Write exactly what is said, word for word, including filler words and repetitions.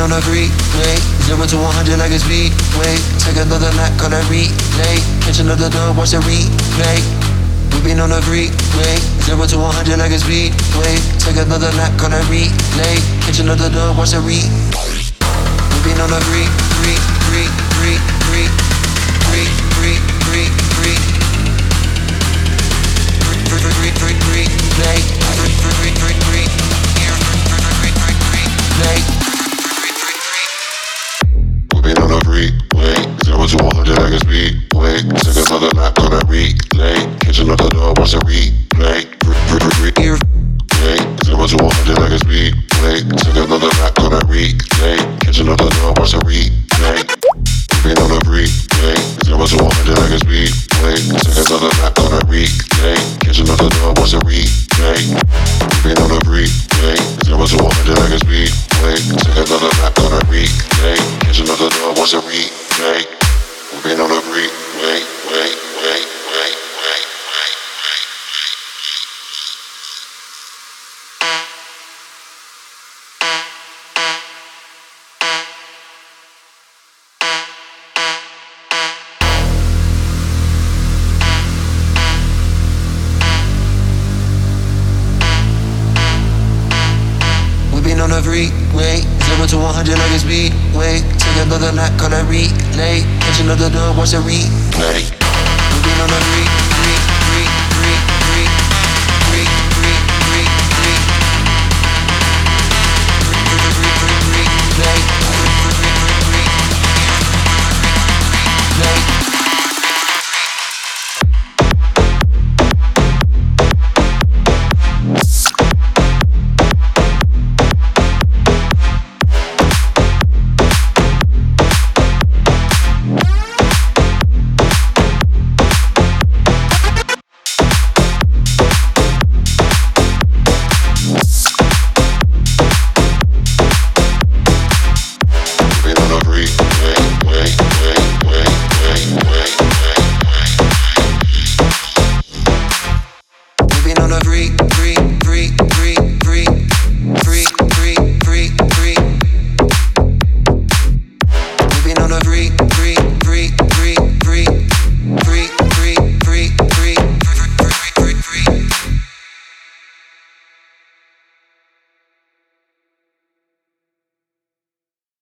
on a freeway, zero to one hundred like a speedway. Take another lap, call that relay. Catch another dub, watch the replay. We been on a freeway, zero to one hundred like a speedway. Take another lap, call that relay. Catch another dub, watch the replay. We been on a free, free, free, free, free, free, free, free, free, free, free, free, free, free, play, free, free, free, free, free, here, free, free, free, free, free, play. Been on a freeway, zero to one hundred like a speedway. Take another lap, on a relay. Catch another dog, watch the replay. Here, zero to one hundred like a speedway. Take another lap, on a relay. Catch another dog, watch the replay. Been on a freeway, zero to one hundred like a speedway. Take another lap, on a relay. Catch another dog, watch the replay. Been on a freeway, zero to one hundred like a speedway. Take another lap, on a relay. Catch another dog, watch the replay. Been on a freeway, way, way, way, way, way, way. On a freeway, zero to one hundred like a speedway. Take another lap, call that relay. Catch another dub, watch the replay. We been on a freeway.